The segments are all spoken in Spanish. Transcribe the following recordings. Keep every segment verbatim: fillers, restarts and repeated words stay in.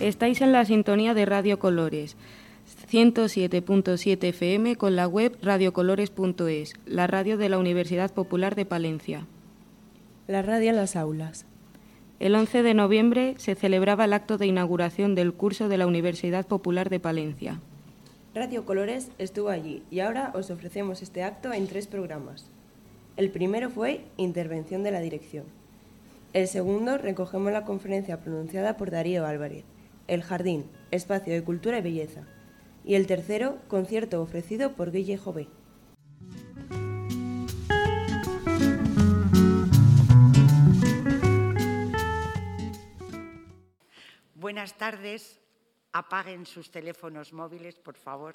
Estáis en la sintonía de Radio Colores, ciento siete punto siete F M con la web radiocolores punto es, la radio de la Universidad Popular de Palencia. La radio en las aulas. El once de noviembre se celebraba el acto de inauguración del curso de la Universidad Popular de Palencia. Radio Colores estuvo allí y ahora os ofrecemos este acto en tres programas. El primero fue Intervención de la Dirección. El segundo recogemos la conferencia pronunciada por Darío Álvarez, El Jardín, Espacio de Cultura y Belleza. Y el tercero, concierto ofrecido por Guille Jové. Buenas tardes. Apaguen sus teléfonos móviles, por favor.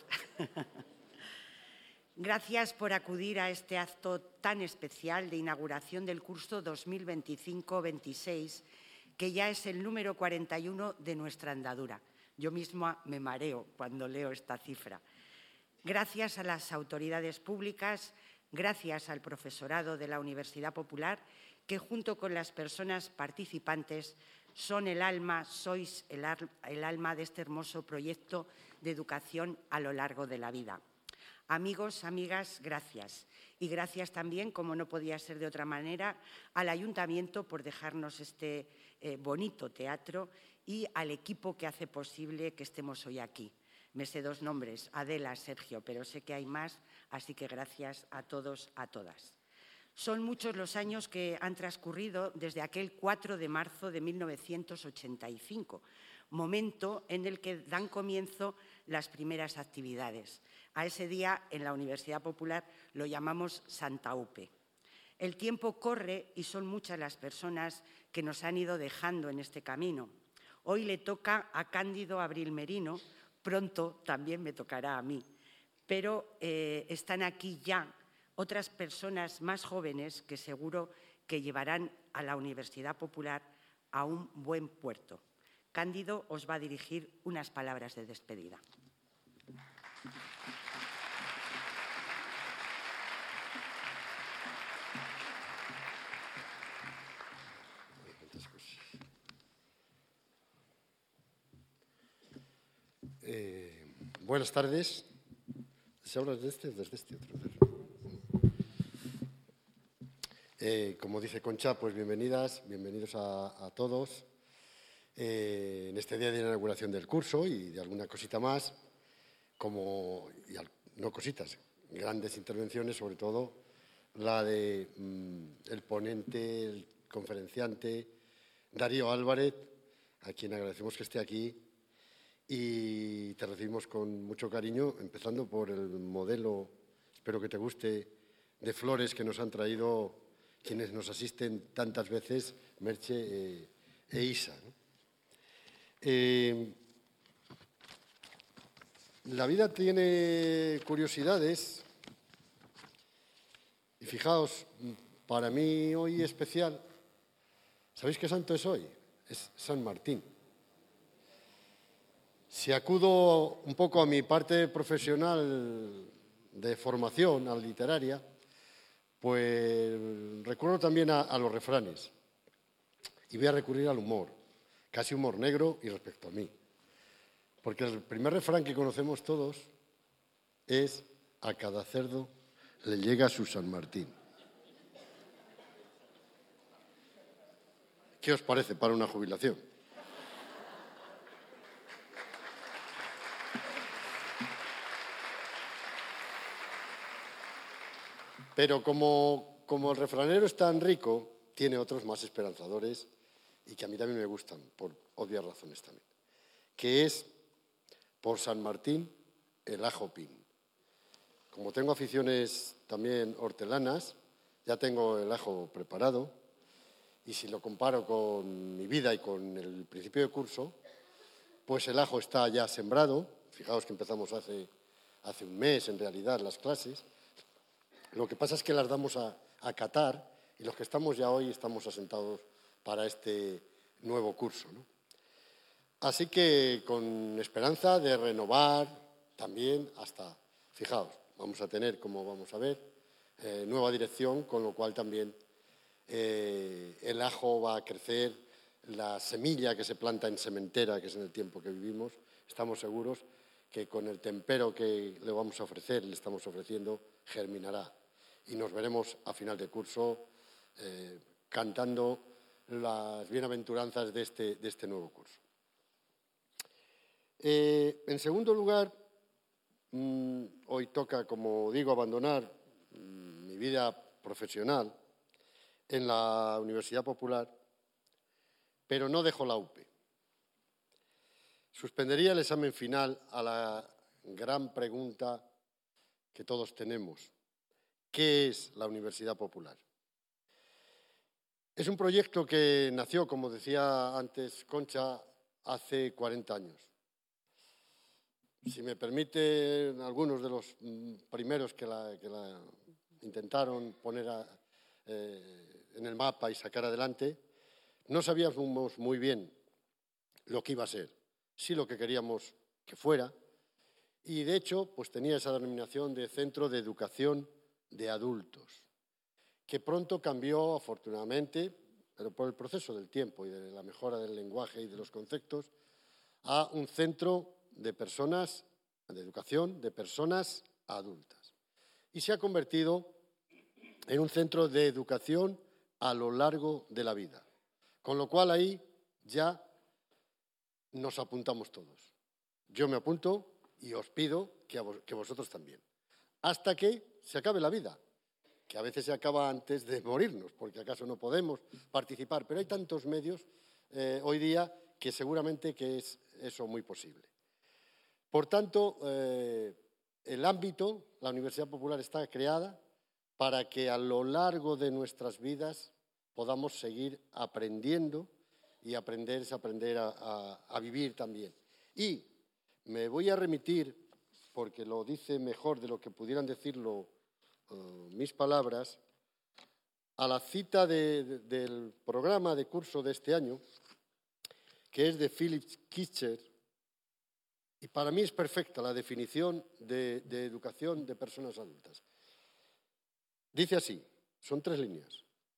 Gracias por acudir a este acto tan especial de inauguración del curso dos mil veinticinco veintiséis, que ya es el número cuarenta y uno de nuestra andadura. Yo misma me mareo cuando leo esta cifra. Gracias a las autoridades públicas, gracias al profesorado de la Universidad Popular, que junto con las personas participantes son el alma, sois el, el alma de este hermoso proyecto de educación a lo largo de la vida. Amigos, amigas, gracias. Y gracias también, como no podía ser de otra manera, al Ayuntamiento por dejarnos este eh, bonito teatro y al equipo que hace posible que estemos hoy aquí. Me sé dos nombres, Adela, Sergio, pero sé que hay más, así que gracias a todos, a todas. Son muchos los años que han transcurrido desde aquel cuatro de marzo de mil novecientos ochenta y cinco, momento en el que dan comienzo las primeras actividades. A ese día, en la Universidad Popular, lo llamamos Santa Upe. El tiempo corre y son muchas las personas que nos han ido dejando en este camino. Hoy le toca a Cándido Abril Merino, pronto también me tocará a mí, pero eh, están aquí ya otras personas más jóvenes que seguro que llevarán a la Universidad Popular a un buen puerto. Cándido os va a dirigir unas palabras de despedida. Eh, buenas tardes. ¿Se habla desde este o desde este otro? Eh, como dice Concha, pues bienvenidas, bienvenidos a, a todos eh, en este día de inauguración del curso y de alguna cosita más, como, y al, no cositas, grandes intervenciones, sobre todo la de mm, el ponente, el conferenciante, Darío Álvarez, a quien agradecemos que esté aquí y te recibimos con mucho cariño, empezando por el modelo, espero que te guste, de flores que nos han traído quienes nos asisten tantas veces, Merche eh, e Isa. ¿no? Eh, la vida tiene curiosidades y fijaos, para mí hoy especial, ¿sabéis qué santo es hoy? Es San Martín. Si acudo un poco a mi parte profesional de formación, a la literaria, pues recurro también a, a los refranes y voy a recurrir al humor, casi humor negro y respecto a mí. Porque el primer refrán que conocemos todos es a cada cerdo le llega su San Martín. ¿Qué os parece para una jubilación? Pero como, como el refranero es tan rico, tiene otros más esperanzadores y que a mí también me gustan, por obvias razones también, que es por San Martín el ajo pin. Como tengo aficiones también hortelanas, ya tengo el ajo preparado y si lo comparo con mi vida y con el principio de curso, pues el ajo está ya sembrado. Fijaos que empezamos hace, hace un mes en realidad las clases. Lo que pasa es que las damos a, a catar y los que estamos ya hoy estamos asentados para este nuevo curso, ¿no? Así que con esperanza de renovar también hasta, fijaos, vamos a tener, como vamos a ver, eh, nueva dirección, con lo cual también eh, el ajo va a crecer la semilla que se planta en sementera, que es en el tiempo que vivimos, estamos seguros que con el tempero que le vamos a ofrecer, le estamos ofreciendo, germinará. Y nos veremos a final de curso eh, cantando las bienaventuranzas de este, de este nuevo curso. Eh, en segundo lugar, mmm, hoy toca, como digo, abandonar mmm, mi vida profesional en la Universidad Popular, pero no dejo la U P E. Suspendería el examen final a la gran pregunta que todos tenemos: ¿qué es la Universidad Popular? Es un proyecto que nació, como decía antes Concha, hace cuarenta años. Si me permiten, algunos de los primeros que la, que la intentaron poner a, eh, en el mapa y sacar adelante, no sabíamos muy bien lo que iba a ser, sí lo que queríamos que fuera, y de hecho pues tenía esa denominación de Centro de Educación de Adultos, que pronto cambió, afortunadamente, pero por el proceso del tiempo y de la mejora del lenguaje y de los conceptos, a un centro de personas, de educación de personas adultas. Y se ha convertido en un centro de educación a lo largo de la vida. Con lo cual ahí ya nos apuntamos todos. Yo me apunto y os pido que, a vos, que vosotros también. Hasta que se acabe la vida, que a veces se acaba antes de morirnos, porque acaso no podemos participar. Pero hay tantos medios eh, hoy día que seguramente que es eso muy posible. Por tanto, eh, el ámbito, la Universidad Popular está creada para que a lo largo de nuestras vidas podamos seguir aprendiendo, y aprender es aprender a, a, a vivir también. Y me voy a remitir, porque lo dice mejor de lo que pudieran decirlo uh, mis palabras, a la cita de, de, del programa de curso de este año, que es de Philip Kitcher, y para mí es perfecta la definición de, de educación de personas adultas. Dice así, son tres líneas.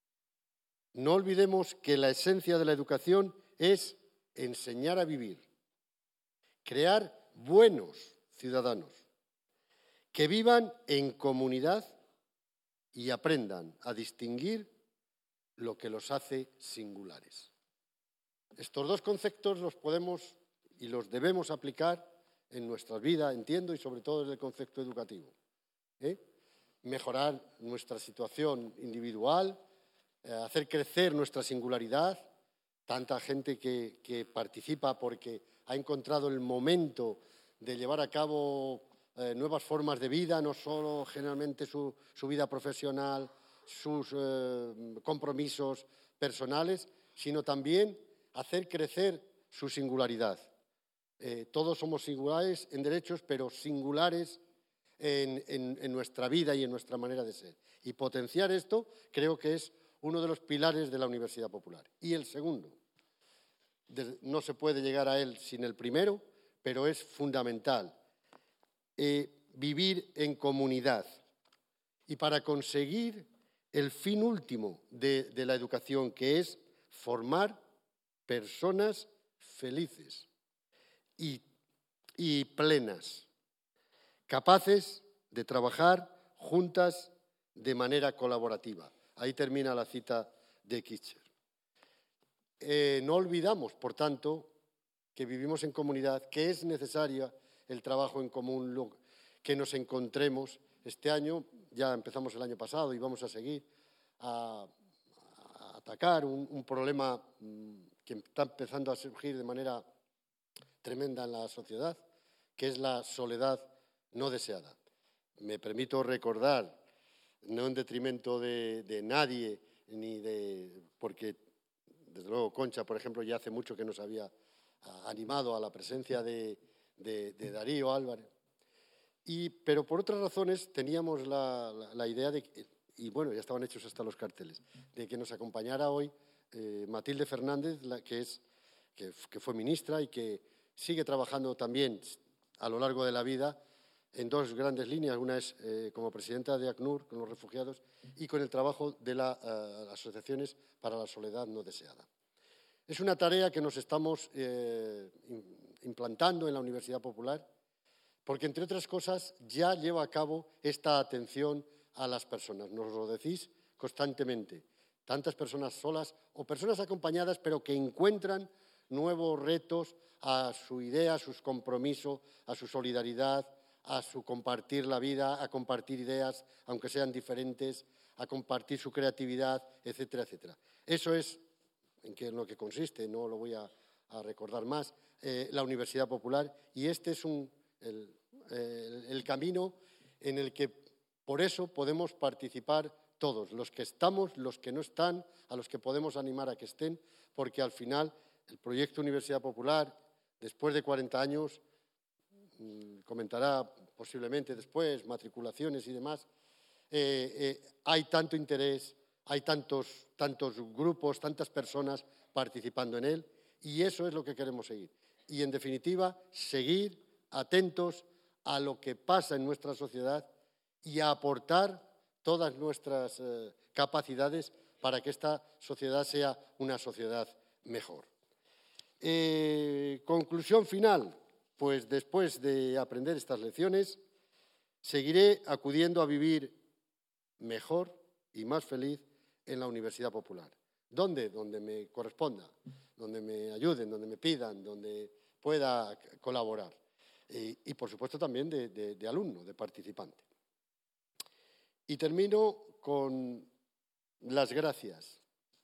No olvidemos que la esencia de la educación es enseñar a vivir, crear buenos ciudadanos, que vivan en comunidad y aprendan a distinguir lo que los hace singulares. Estos dos conceptos los podemos y los debemos aplicar en nuestra vida, entiendo, y sobre todo desde el concepto educativo. ¿Eh? Mejorar nuestra situación individual, eh, hacer crecer nuestra singularidad, tanta gente que, que participa porque ha encontrado el momento de llevar a cabo eh, nuevas formas de vida, no solo generalmente su, su vida profesional, sus eh, compromisos personales, sino también hacer crecer su singularidad. Eh, todos somos singulares en derechos, pero singulares en, en, en nuestra vida y en nuestra manera de ser. Y potenciar esto creo que es uno de los pilares de la Universidad Popular. Y el segundo, de, no se puede llegar a él sin el primero, pero es fundamental, eh, vivir en comunidad. Y para conseguir el fin último de, de la educación, que es formar personas felices y, y plenas, capaces de trabajar juntas de manera colaborativa. Ahí termina la cita de Kitcher. Eh, no olvidamos, por tanto, que vivimos en comunidad, que es necesario el trabajo en común, que nos encontremos. Este año, ya empezamos el año pasado y vamos a seguir a, a atacar un, un problema que está empezando a surgir de manera tremenda en la sociedad, que es la soledad no deseada. Me permito recordar, no en detrimento de, de nadie, ni de, porque desde luego Concha, por ejemplo, ya hace mucho que nos había animado a la presencia de, de, de Darío Álvarez, y, pero por otras razones teníamos la, la, la idea de, y bueno, ya estaban hechos hasta los carteles, de que nos acompañara hoy eh, Matilde Fernández, la, que, es, que, que fue ministra y que sigue trabajando también a lo largo de la vida en dos grandes líneas. Una es eh, como presidenta de ACNUR con los refugiados y con el trabajo de las uh, asociaciones para la soledad no deseada. Es una tarea que nos estamos eh, implantando en la Universidad Popular, porque, entre otras cosas, ya lleva a cabo esta atención a las personas. Nos lo decís constantemente. Tantas personas solas o personas acompañadas, pero que encuentran nuevos retos a su idea, a su compromiso, a su solidaridad, a su compartir la vida, a compartir ideas, aunque sean diferentes, a compartir su creatividad, etcétera, etcétera. Eso es en, qué, en lo que consiste, no lo voy a, a recordar más, eh, la Universidad Popular, y este es un, el, el, el camino en el que por eso podemos participar todos, los que estamos, los que no están, a los que podemos animar a que estén, porque al final el proyecto Universidad Popular, después de cuarenta años, comentará posiblemente después, matriculaciones y demás, eh, eh, hay tanto interés, hay tantos, tantos grupos, tantas personas participando en él, y eso es lo que queremos seguir. Y, en definitiva, seguir atentos a lo que pasa en nuestra sociedad y a aportar todas nuestras eh, capacidades para que esta sociedad sea una sociedad mejor. Eh, conclusión final. Pues después de aprender estas lecciones, seguiré acudiendo a vivir mejor y más feliz en la Universidad Popular. ¿Dónde? Donde me corresponda, donde me ayuden, donde me pidan, donde pueda colaborar. Y, y por supuesto, también de, de, de alumno, de participante. Y termino con las gracias,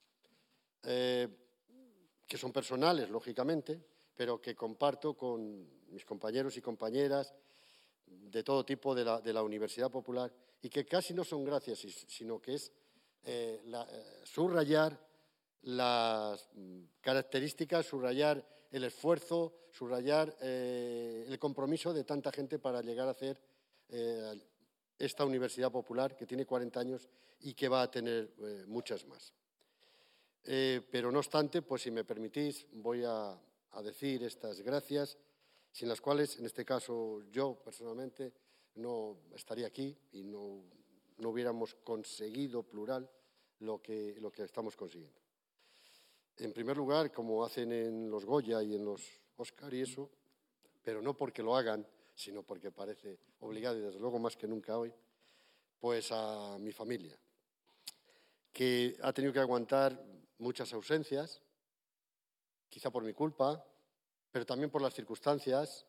eh, que son personales, lógicamente, pero que comparto con mis compañeros y compañeras de todo tipo de la, de la Universidad Popular, y que casi no son gracias, sino que es eh, la, eh, subrayar las características, subrayar el esfuerzo, subrayar eh, el compromiso de tanta gente para llegar a hacer eh, esta Universidad Popular, que tiene cuarenta años y que va a tener eh, muchas más. Eh, pero, no obstante, pues si me permitís, voy a a decir estas gracias, sin las cuales, en este caso, yo personalmente no estaría aquí y no, no hubiéramos conseguido, plural, lo que, lo que estamos consiguiendo. En primer lugar, como hacen en los Goya y en los Oscar y eso, pero no porque lo hagan, sino porque parece obligado, y desde luego más que nunca hoy, pues a mi familia, que ha tenido que aguantar muchas ausencias, quizá por mi culpa, pero también por las circunstancias,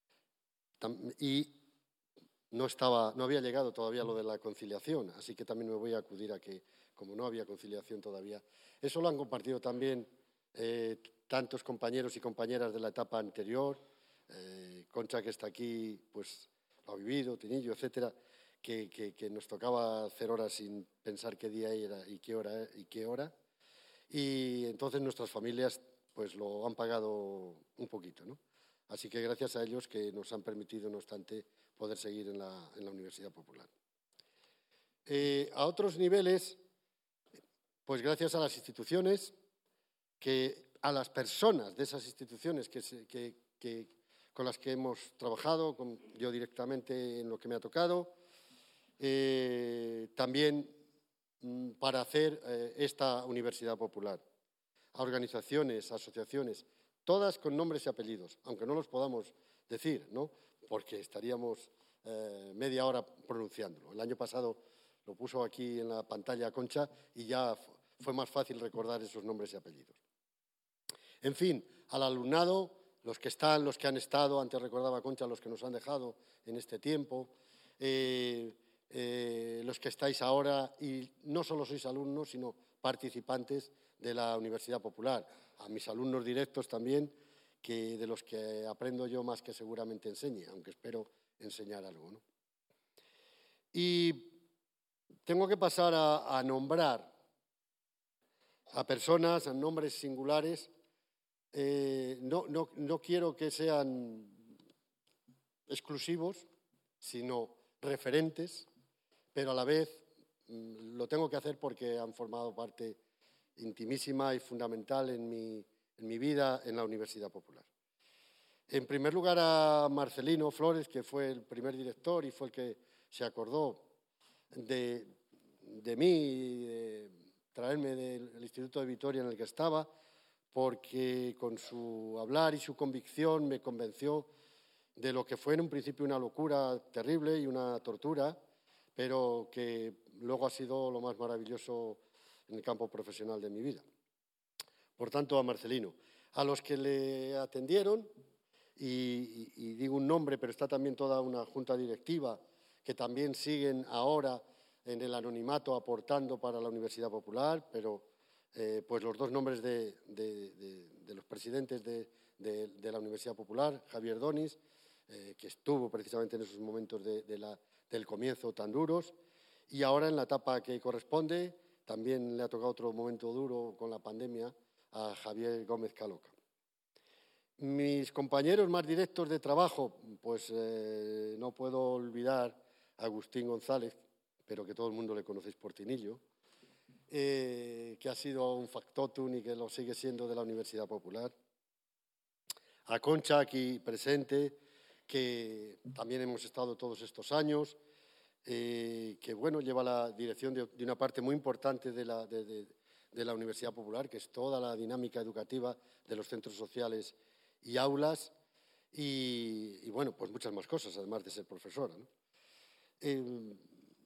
y no, estaba, no había llegado todavía lo de la conciliación, así que también me voy a acudir a que, como no había conciliación todavía, eso lo han compartido también eh, tantos compañeros y compañeras de la etapa anterior, eh, Concha, que está aquí, pues lo ha vivido, Tinillo, etcétera, que, que, que nos tocaba hacer horas sin pensar qué día era y qué hora, y qué hora, y entonces nuestras familias pues lo han pagado un poquito, ¿no? Así que gracias a ellos que nos han permitido, no obstante, poder seguir en la, en la Universidad Popular. Eh, a otros niveles, pues gracias a las instituciones, que, a las personas de esas instituciones que, se, que, que, con las que hemos trabajado, con, yo directamente en lo que me ha tocado, eh, también mm, para hacer eh, esta Universidad Popular. A organizaciones, asociaciones, todas con nombres y apellidos, aunque no los podamos decir, ¿no? Porque estaríamos eh, media hora pronunciándolo. El año pasado lo puso aquí en la pantalla Concha y ya fue más fácil recordar esos nombres y apellidos. En fin, al alumnado, los que están, los que han estado, antes recordaba Concha, los que nos han dejado en este tiempo, eh, eh, los que estáis ahora, y no solo sois alumnos, sino participantes de la Universidad Popular, a mis alumnos directos también, que de los que aprendo yo más que seguramente enseñe, aunque espero enseñar algo, ¿no? Y tengo que pasar a, a nombrar a personas, a nombres singulares. Eh, no, no, no quiero que sean exclusivos, sino referentes, pero a la vez mmm, lo tengo que hacer porque han formado parte intimísima y fundamental en mi, en mi vida en la Universidad Popular. En primer lugar, a Marcelino Flores, que fue el primer director y fue el que se acordó de, de mí, de traerme del Instituto de Vitoria en el que estaba, porque con su hablar y su convicción me convenció de lo que fue en un principio una locura terrible y una tortura, pero que luego ha sido lo más maravilloso en el campo profesional de mi vida. Por tanto, a Marcelino. A los que le atendieron, y, y, y digo un nombre, pero está también toda una junta directiva que también siguen ahora en el anonimato aportando para la Universidad Popular, pero eh, pues los dos nombres de, de, de, de los presidentes de, de, de la Universidad Popular, Javier Donis, eh, que estuvo precisamente en esos momentos de, de la, del comienzo tan duros, y ahora en la etapa que corresponde también le ha tocado otro momento duro con la pandemia a Javier Gómez Caloca. Mis compañeros más directos de trabajo, pues eh, no puedo olvidar a Agustín González, pero que todo el mundo le conocéis por Tinillo, eh, que ha sido un factotum y que lo sigue siendo de la Universidad Popular. A Concha, aquí presente, que también hemos estado todos estos años, eh, que bueno, lleva la dirección de, de una parte muy importante de la, de, de, de la Universidad Popular, que es toda la dinámica educativa de los centros sociales y aulas, y, y bueno, pues muchas más cosas, además de ser profesora, ¿no? Eh,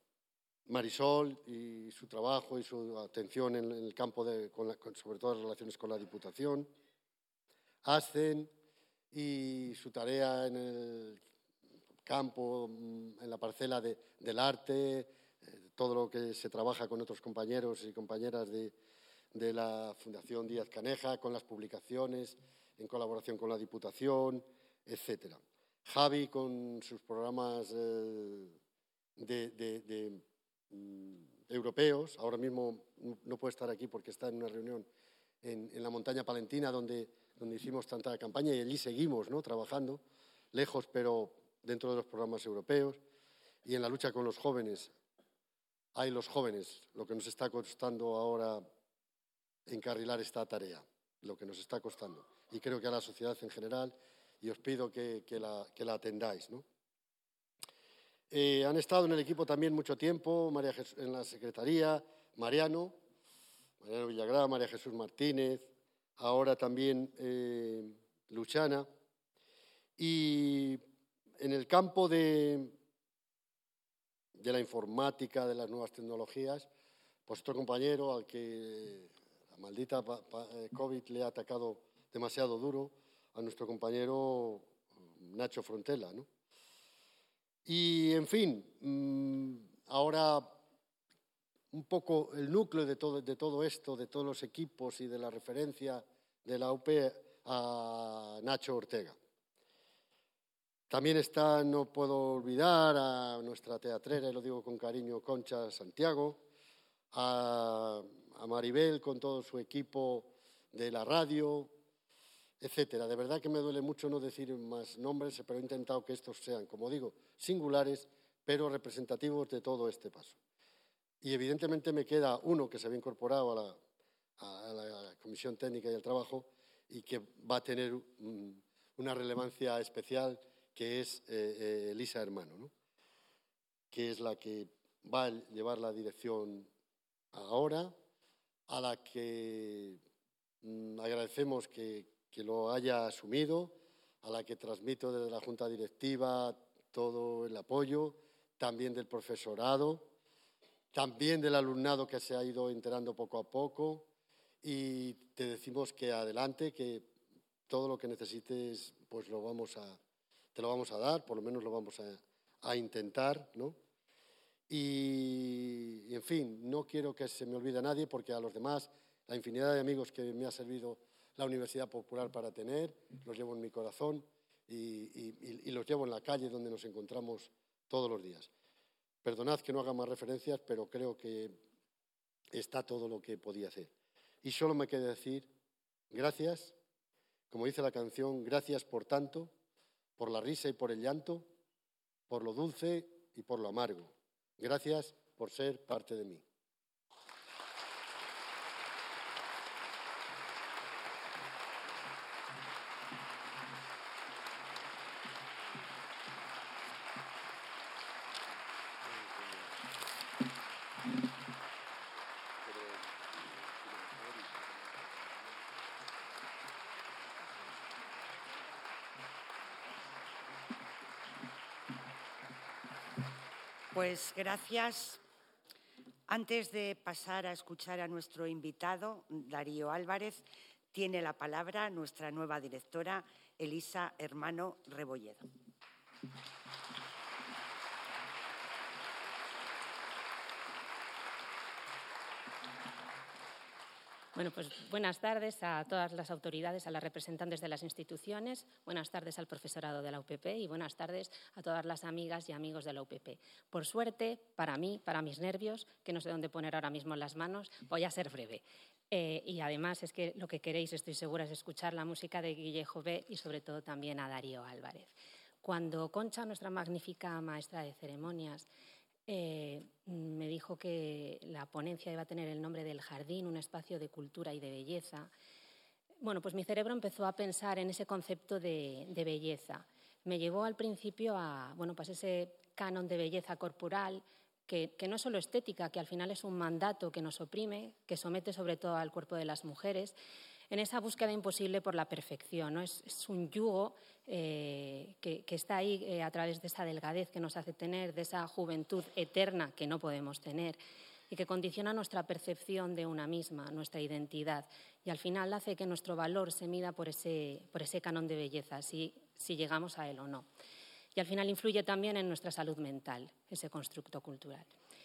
Marisol y su trabajo y su atención en el campo, de, con la, con, sobre todo las relaciones con la Diputación. Ascen y su tarea en el campo, en la parcela de, del arte, eh, todo lo que se trabaja con otros compañeros y compañeras de, de la Fundación Díaz Caneja, con las publicaciones, en colaboración con la Diputación, etcétera. Javi con sus programas eh, de, de, de europeos, ahora mismo no puede estar aquí porque está en una reunión en, en la montaña palentina donde, donde hicimos tanta campaña y allí seguimos, ¿no?, trabajando, lejos pero dentro de los programas europeos, y en la lucha con los jóvenes. Hay los jóvenes, lo que nos está costando ahora encarrilar esta tarea, lo que nos está costando, y creo que a la sociedad en general, y os pido que, que, la, que la atendáis, ¿no? Eh, han estado en el equipo también mucho tiempo, María Jesús, en la secretaría, Mariano, Mariano Villagrán, María Jesús Martínez, ahora también eh, Luchana. Y en el campo de, de la informática, de las nuevas tecnologías, pues otro compañero al que la maldita COVID le ha atacado demasiado duro, a nuestro compañero Nacho Frontela, ¿no? Y, en fin, ahora un poco el núcleo de todo, de todo esto, de todos los equipos y de la referencia de la U P a Nacho Ortega. También está, no puedo olvidar, a nuestra teatrera, y lo digo con cariño, Concha Santiago, a, a Maribel con todo su equipo de la radio, etcétera. De verdad que me duele mucho no decir más nombres, pero he intentado que estos sean, como digo, singulares, pero representativos de todo este paso. Y evidentemente me queda uno que se había incorporado a la, a la Comisión Técnica y el Trabajo y que va a tener um, una relevancia especial, que es eh, eh, Elisa Hermano, ¿no?, que es la que va a llevar la dirección ahora, a la que um, agradecemos que que lo haya asumido, a la que transmito desde la Junta Directiva todo el apoyo, también del profesorado, también del alumnado que se ha ido enterando poco a poco, y te decimos que adelante, que todo lo que necesites pues lo vamos a, te lo vamos a dar, por lo menos lo vamos a, a intentar, ¿no? Y, y, en fin, no quiero que se me olvide a nadie, porque a los demás, la infinidad de amigos que me ha servido la Universidad Popular para tener, los llevo en mi corazón y, y, y los llevo en la calle donde nos encontramos todos los días. Perdonad que no haga más referencias, pero creo que está todo lo que podía hacer. Y solo me queda decir gracias, como dice la canción, gracias por tanto, por la risa y por el llanto, por lo dulce y por lo amargo. Gracias por ser parte de mí. Pues gracias. Antes de pasar a escuchar a nuestro invitado, Darío Álvarez, tiene la palabra nuestra nueva directora, Elisa Hermano Rebolledo. Bueno, pues buenas tardes a todas las autoridades, a las representantes de las instituciones, buenas tardes al profesorado de la U P P y buenas tardes a todas las amigas y amigos de la U P P. Por suerte, para mí, para mis nervios, que no sé dónde poner ahora mismo las manos, voy a ser breve. Eh, y además es que lo que queréis, estoy segura, es escuchar la música de Guille Jové y sobre todo también a Darío Álvarez. Cuando Concha, nuestra magnífica maestra de ceremonias, Eh, me dijo que la ponencia iba a tener el nombre del jardín, un espacio de cultura y de belleza. Bueno, pues mi cerebro empezó a pensar en ese concepto de, de belleza. Me llevó al principio a, bueno, pues ese canon de belleza corporal, que, que no es solo estética, que al final es un mandato que nos oprime, que somete sobre todo al cuerpo de las mujeres, en esa búsqueda imposible por la perfección, ¿no? Es, es un yugo eh, que, que está ahí eh, a través de esa delgadez que nos hace tener, de esa juventud eterna que no podemos tener y que condiciona nuestra percepción de una misma, nuestra identidad, y al final hace que nuestro valor se mida por ese, por ese canon de belleza, si, si llegamos a él o no. Y al final influye también en nuestra salud mental, ese constructo cultural.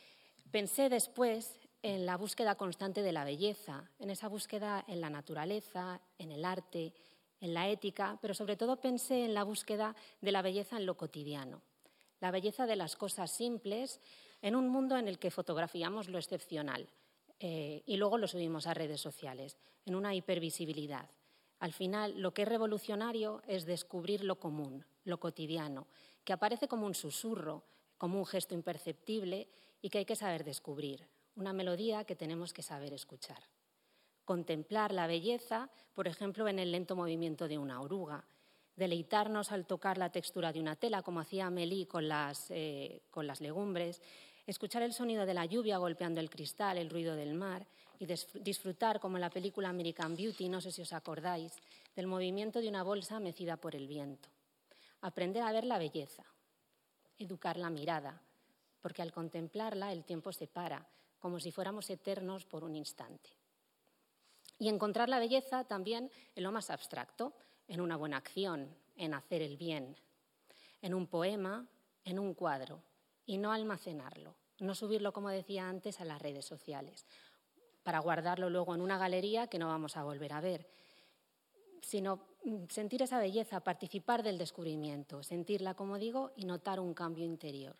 Pensé después en la búsqueda constante de la belleza, en esa búsqueda en la naturaleza, en el arte, en la ética, pero sobre todo pensé en la búsqueda de la belleza en lo cotidiano, la belleza de las cosas simples en un mundo en el que fotografiamos lo excepcional eh, y luego lo subimos a redes sociales, en una hipervisibilidad. Al final, lo que es revolucionario es descubrir lo común, lo cotidiano, que aparece como un susurro, como un gesto imperceptible y que hay que saber descubrir. Una melodía que tenemos que saber escuchar. Contemplar la belleza, por ejemplo, en el lento movimiento de una oruga. Deleitarnos al tocar la textura de una tela, como hacía Amélie con las, eh, con las legumbres. Escuchar el sonido de la lluvia golpeando el cristal, el ruido del mar. Y disfrutar, como en la película American Beauty, no sé si os acordáis, del movimiento de una bolsa mecida por el viento. Aprender a ver la belleza. Educar la mirada, porque al contemplarla el tiempo se para, como si fuéramos eternos por un instante. Y encontrar la belleza también en lo más abstracto, en una buena acción, en hacer el bien, en un poema, en un cuadro, y no almacenarlo, no subirlo, como decía antes, a las redes sociales, para guardarlo luego en una galería que no vamos a volver a ver, sino sentir esa belleza, participar del descubrimiento, sentirla, como digo, y notar un cambio interior.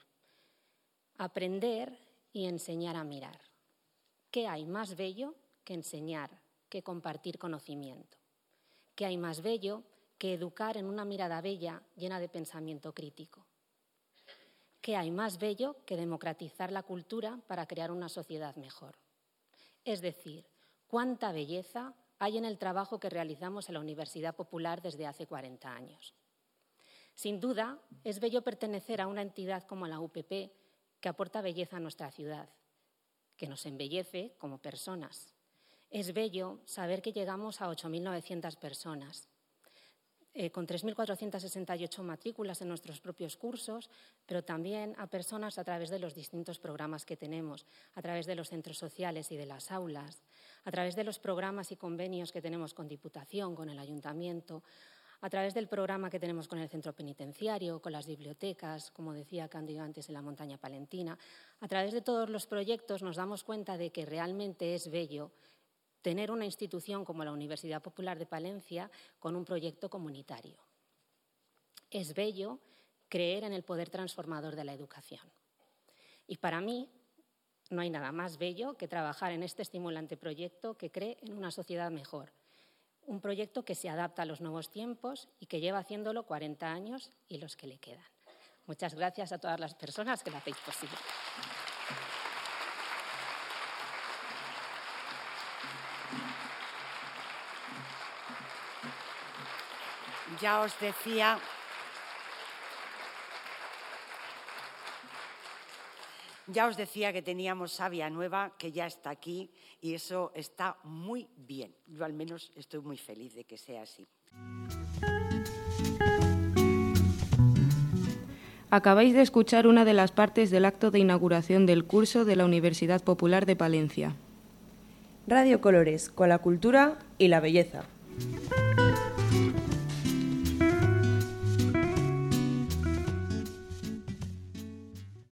Aprender y enseñar a mirar. ¿Qué hay más bello que enseñar, que compartir conocimiento? ¿Qué hay más bello que educar en una mirada bella llena de pensamiento crítico? ¿Qué hay más bello que democratizar la cultura para crear una sociedad mejor? Es decir, ¿cuánta belleza hay en el trabajo que realizamos en la Universidad Popular desde hace cuarenta años? Sin duda, es bello pertenecer a una entidad como la U P P, que aporta belleza a nuestra ciudad, que nos embellece como personas. Es bello saber que llegamos a ocho mil novecientas personas, eh, con tres mil cuatrocientas sesenta y ocho matrículas en nuestros propios cursos, pero también a personas a través de los distintos programas que tenemos, a través de los centros sociales y de las aulas, a través de los programas y convenios que tenemos con Diputación, con el Ayuntamiento, a través del programa que tenemos con el centro penitenciario, con las bibliotecas, como decía Cándido antes, en la montaña palentina. A través de todos los proyectos nos damos cuenta de que realmente es bello tener una institución como la Universidad Popular de Palencia con un proyecto comunitario. Es bello creer en el poder transformador de la educación. Y para mí no hay nada más bello que trabajar en este estimulante proyecto que cree en una sociedad mejor. Un proyecto que se adapta a los nuevos tiempos y que lleva haciéndolo cuarenta años y los que le quedan. Muchas gracias a todas las personas que lo hacéis posible. Ya os decía, ya os decía que teníamos savia nueva, que ya está aquí, y eso está muy bien. Yo al menos estoy muy feliz de que sea así. Acabáis de escuchar una de las partes del acto de inauguración del curso de la Universidad Popular de Palencia. Radio Colores, con la cultura y la belleza.